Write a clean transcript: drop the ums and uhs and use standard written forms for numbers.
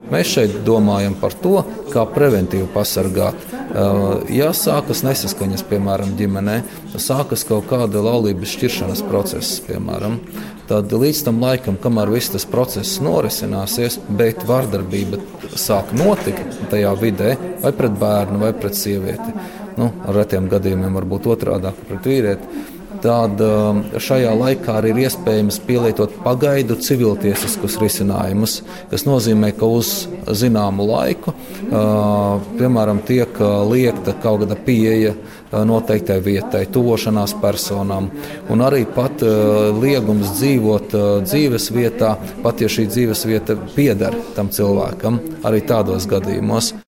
Mēs šeit domājam par to, kā preventīvi pasargāt. Ja sākas nesaskaņas, piemēram, ģimenē, sākas kaut kāda laulības šķiršanas process, piemēram, tad līdz tam laikam, kamēr viss tas process norisināsies, bet vardarbība sāk notikt tajā vidē, vai pret bērnu, vai pret sievieti, ar retiem gadījumiem varbūt otrādāk pret vīrieti, tad šajā laikā arī ir iespējams pielietot pagaidu civiltiesiskus risinājumus, kas nozīmē, ka uz zināmu laiku, piemēram, tiek liekta kaut kāda pieeja noteiktai vietai, tuvošanās personām, un arī pat liegums dzīvot dzīves vietā, pat ja šī dzīves vieta pieder tam cilvēkam, arī tādos gadījumos.